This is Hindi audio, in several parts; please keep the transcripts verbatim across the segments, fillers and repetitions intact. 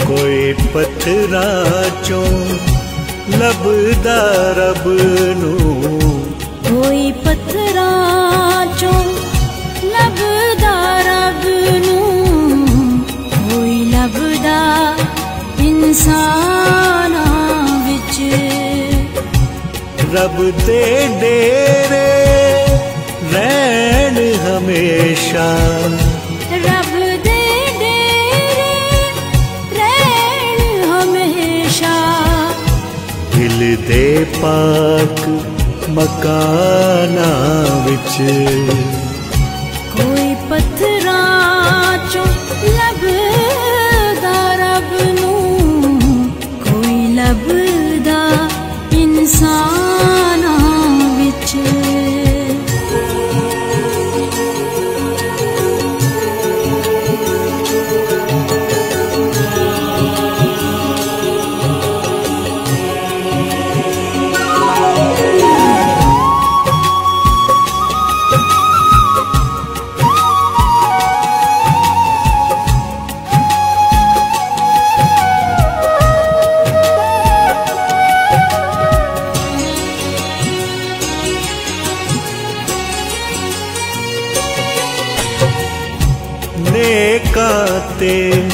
कोई पत्थरां चों लभदा रब नूं, कोई पत्थरां चों लभदा रब नूं, कोई लभदा इंसानां विच। रब दे डेरे रहन हमेशा, रब दे डेरे रहन हमेशा। दिल दे पाक मकाना विच, कोई पत्थरां चों लभदा रब नूं, कोई लभदा इंसानां विच। नेकां ते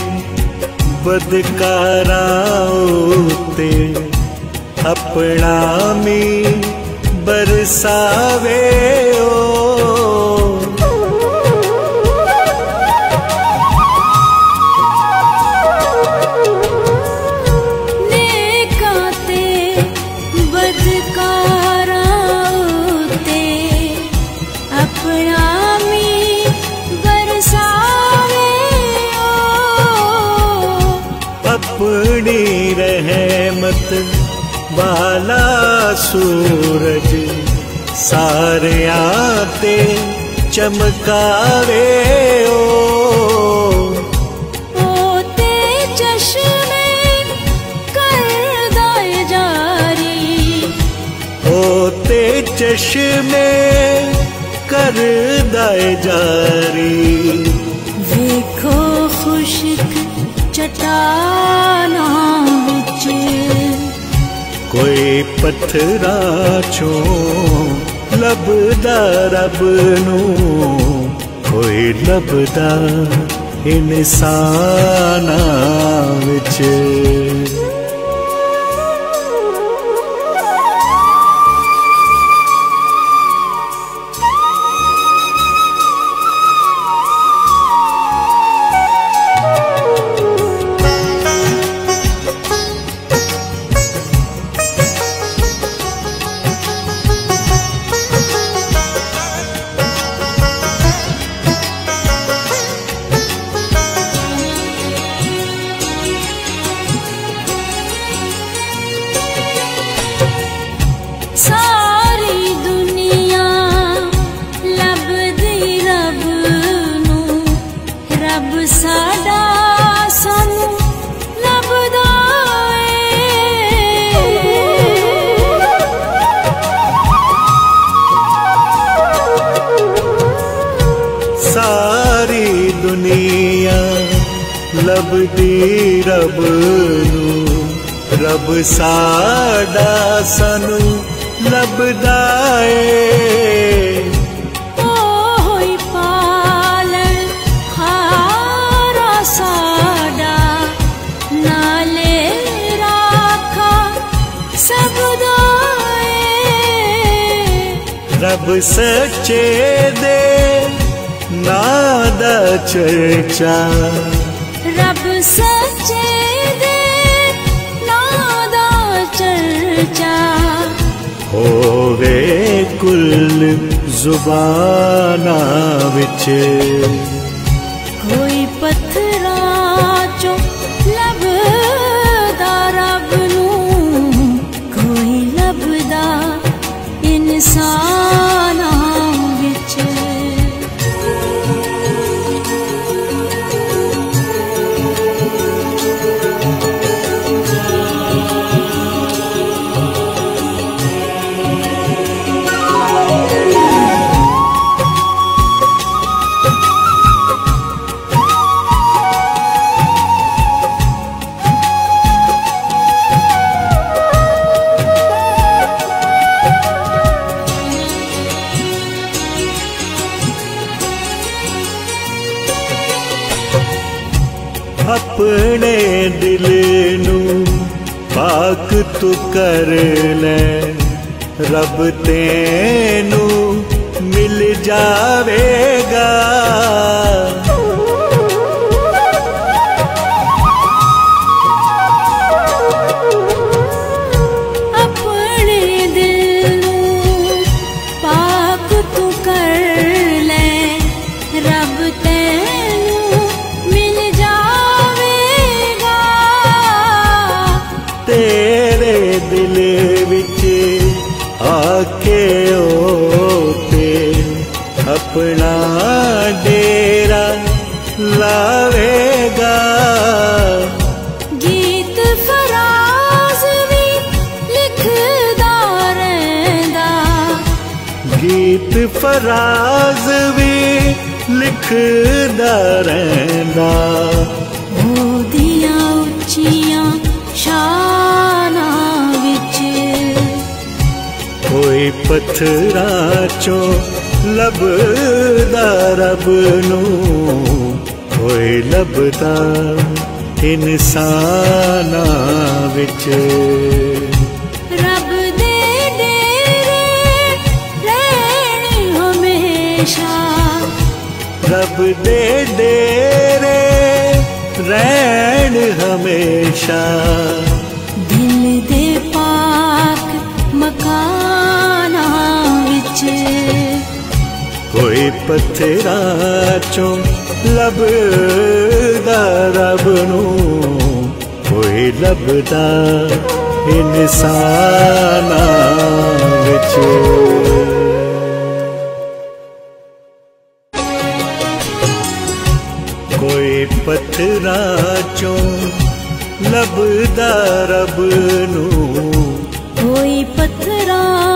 बदकारां उत्ते अपना मी बरसावे ओ। नेकां ते बदकारां उत्ते अपना मी बरसावे ओ। अपनी रहमत वाला सूरज सारियां ते चमकावे ओ। ओते चश्मे करदा जारी, ओते चश्मे करदा जारी। वेखो खुश्क चट्टानां विच, कोई पत्थरां चों लभदा रब नूं, कोई लभदा इंसानां विच। सारी दुनिया लभदी रब नूं, रब साडा सानू लभदा ए। सारी दुनिया लभदी रब नूं, रब साडा सानू लभदा ए। ओही पालन हारा साडा, नाले राखा सबदा ए। रब सच्चे दे नां दा चर्चा, रब सच्चे दे नां दा चर्चा। होवे कुल जुबाना विच, कोई पत्थरां चों लभदा रब नूं, कोई लभदा इंसानां विच। अपने दिल नू पाक तू कर ले, रब तेनू मिल जावेगा। अपने दिल नू पाक तू कर ले, रब तेनू मिल जावेगा। तेरे दिल विच आके ओते अपना डेरा लावेगा। गीत फराज भी लिखदा रहिंदा, गीत फराज भी लिखदा रहिंदा। ओदियां उच्चियां शानां विच कोई पत्थरां चों लभदा रब नूं, कोई लभदा इंसानां विच। रब दे डेरे रहण हमेशा, रब दे डेरे रहण हमेशा। दिल दे पाक मकानां विच कोई पत्थरां चों लभदा रब नूं, कोई लभदा इंसानां विच। कोई पत्थरां चों लभदा रब नूं, कोई पत्थरां